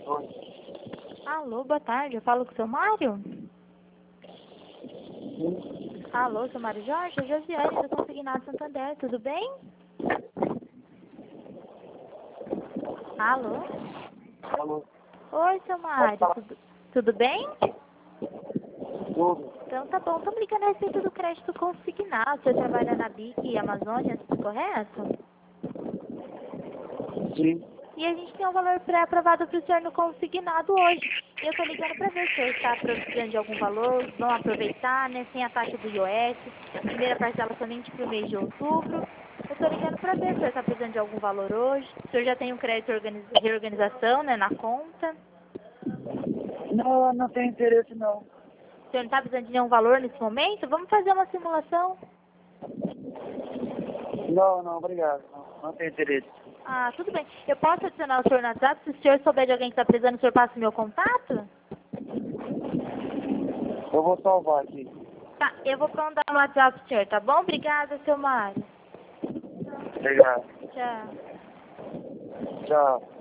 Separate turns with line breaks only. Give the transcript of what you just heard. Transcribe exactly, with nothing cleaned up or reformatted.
Alô, boa tarde. Eu falo com o seu Mário?
Sim.
Alô, seu Mário Jorge? É Josiane do Consignado Santander. Tudo bem? Alô?
Alô.
Oi, seu Mário. Tudo, tudo bem?
Tudo.
Então tá bom. Estamos ligando a respeito do crédito consignado. Você trabalha na B I C e Amazônia, correto?
Sim.
E a gente tem um valor pré-aprovado para o senhor no consignado hoje. E eu estou ligando para ver se o senhor está precisando de algum valor. Vão aproveitar, né? Sem a taxa do I O S. Primeira parcela somente para o mês de outubro. Eu estou ligando para ver se o senhor está precisando de algum valor hoje. O senhor já tem um crédito organiz... reorganização, né? Na conta.
Não, não tenho interesse não.
O senhor não está precisando de nenhum valor nesse momento? Vamos fazer uma simulação.
Não, não, obrigado. Não, não tenho interesse.
Ah, tudo bem. Eu posso adicionar o senhor no WhatsApp? Se o senhor souber de alguém que está precisando, o senhor passa o meu contato?
Eu vou salvar aqui.
Tá, eu vou mandar no WhatsApp pro senhor, tá bom? Obrigada, seu Mário.
Obrigado.
Tchau.
Tchau.